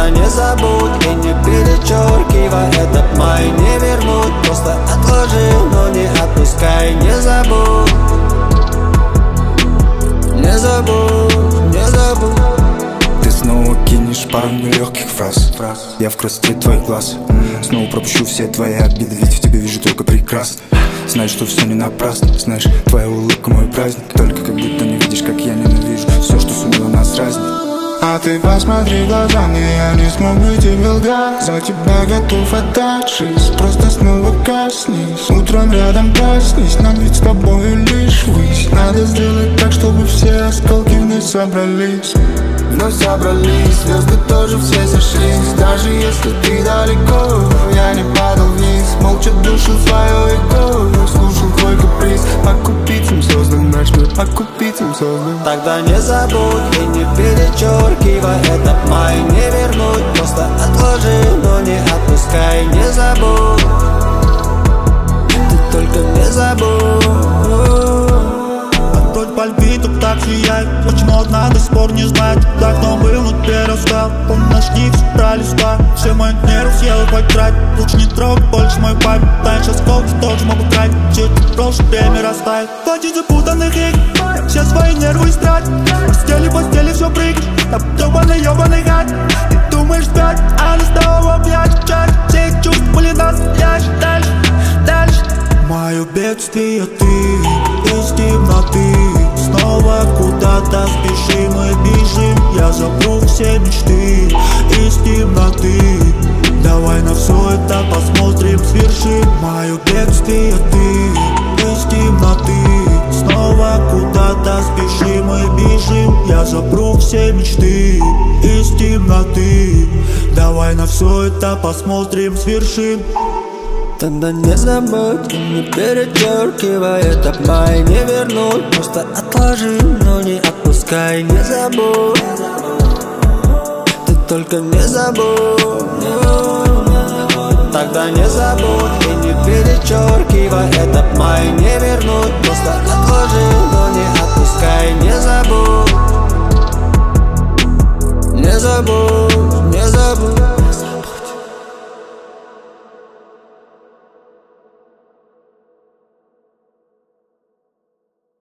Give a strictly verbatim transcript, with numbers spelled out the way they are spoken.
Тогда не забудь и не перечеркивай, этот май не вернуть. Просто отложи, но не отпускай, не забудь. Не забудь, не забудь. Ты снова кинешь пару нелегких фраз. Я в красоте твоих глаз. Снова пропущу все твои обиды, ведь в тебе вижу только прекрасно. Знаешь, что все не напрасно. Знаешь, твоя улыбка мой праздник. Только как будто не видишь, как я ненавижу все, что сумело нас разнить. А ты посмотри в глаза мне, я не смогу тебе лгать. За тебя готов отдать жизнь, просто снова коснись. Утром рядом проснись, нам ведь с тобой лишь высь. Надо сделать так, чтобы все осколки вновь собрались. Вновь собрались, звезды тоже все сошлись. Даже если ты далеко, я не падал вниз. Молча душил свое эго, слушал твой каприз. По купицам создан наш мир, по купицам создан. Тогда не забудь и не перечеркивай, этот май не вернуть. Просто отложи, но не отпускай, не забудь. Ты только не забудь. Вдоль пальпитов так сияет. Почему одна до сих пор не знает? Давно был, но перестал. Помню, наш ник собрали спать. Все мои нервы съел и потратить. Лучше не трогать больше мою память. Раньше осколки тоже могу тратить. Чуть прошлое время растает. Хватит запутанных игр, все свои нервы истратить. Постели, постели, все прыгать. На ёбаный, ёбаный гад. Ты думаешь спять, а нас снова обнять. Чай, все эти чувства были настоящие. Дальше, дальше. Мое бедствие ты из темноты. Снова куда-то спешим и бежим. Я забыл все мечты из темноты. Давай на все это посмотрим, свершим. Мое бедствие ты из темноты. Снова куда-то спешим и бежим. Я забыл все мечты из темноты. Давай на все это посмотрим, свершим. Тогда не забудь и не перечеркивай, этот май не вернуть. Просто отложи, но не отпускай, не забудь. Ты только не забудь. Тогда не забудь и не перечеркивай, этот май не вернуть. Просто отложи, но не отпускай, не забудь. Не забудь, не забудь.